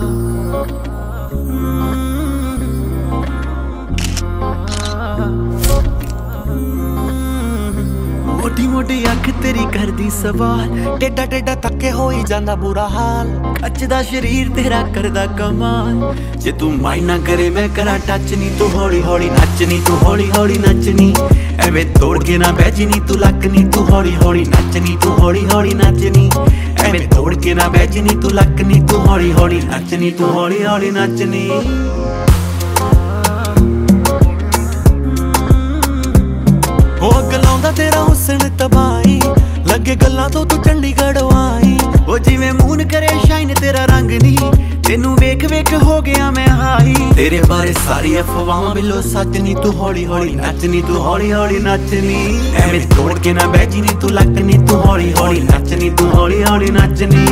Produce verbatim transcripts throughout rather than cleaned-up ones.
मोटी मोटी अख तेरी करदी सवाल, टेढ़ा टेढ़ा थके हो ही जांदा बुरा हाल। कचदा शरीर तेरा करदा कमाल, जे तू माइंड ना करे मैं करा टच नी। तू हौली हौली नचनी, तू हौली हौली नचनी, एवें तोड़ के ना बैजी नी तू लकनी। तू हौली हौली नचनी, तू हौली हौली नचनी, एवें तोड़ के ना बैजी नी तू लकनी। तू हौली हौली नचनी, तू हौली हौली नचनी। हो गलाउंदा तेरा हुस्न तबाही, लगे गल्लां तो तू चंडीगढ़ आई। ओ जिवें मून करे शाइन तेरा रंग नी, तेनू वेख वेख हो गया मैं हाई। तेरे बारे सारी अफवाहां बिलो सच नी। तू हौली हौली नचनी, तू हौली हौली नचनी, एवें तोड़ के ना बैजी नी तू लकनी। तू हौली हौली नचनी, तू हौली हौली नचनी।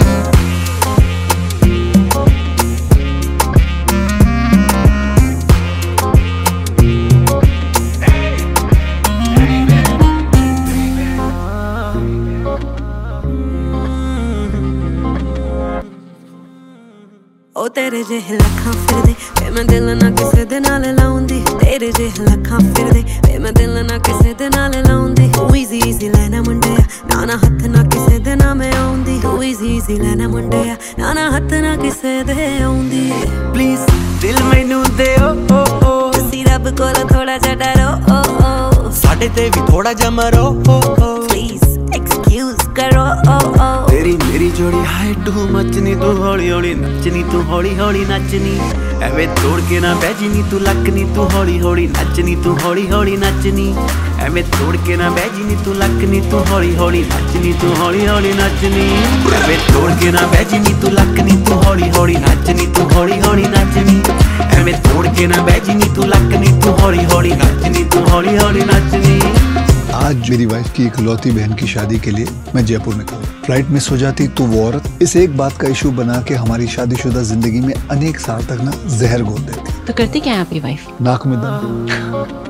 ओ तेरे जेह लखां फिरदे वे मैं दिल ना किसे दे नाल लाउंदी। तेरे जेह लखां फिरदे वे मैं दिल ना किसे दे नाल लाउंदी। तू इजी इजी लेना मुंडिया, ना ना हथ ना किसे दे ना मैं आउंदी। तू इजी इजी लेना मुंडिया, ना ना हथ ना किसे दे आउंदी। प्लीज दिल मैनू दे ओ ओ ओ, तुसी रब कोल थोड़ा जा डरो ओ ओ, साडे ते भी थोड़ा जा मरो ओ ओ। प्लीज एक्सक्यूज करो ओ ओ। तेरी मेरी जोड़ी हाय टू मचनी, तू हौली हौली नचनी, तू हौली हौली नचनी, एवें तोड़ के ना बैजी नी तू लकनी। तू हौली हौली नचनी, तू हौली हौली नचनी, एवें तोड़ के ना बैजी नी तू लकनी। तू हौली हौली नचनी, तू हौली हौली नचनी, एवें तोड़ के ना बैजी नी तू लकनी। तू हौली हौली नचनी, तू हौली हौली नचनी, एवें तोड़ के ना बैजी नी तू लकनी। तू हौली हौली नचनी, तू हौली हौली नचनी। आज मेरी वाइफ की इकलौती बहन की शादी के लिए मैं जयपुर निकला। फ्लाइट मिस हो जाती तो वो औरत इस एक बात का इशू बना के हमारी शादीशुदा जिंदगी में अनेक साल तक ना जहर घोल देती। तो करती क्या है आपकी वाइफ? नाक में दम।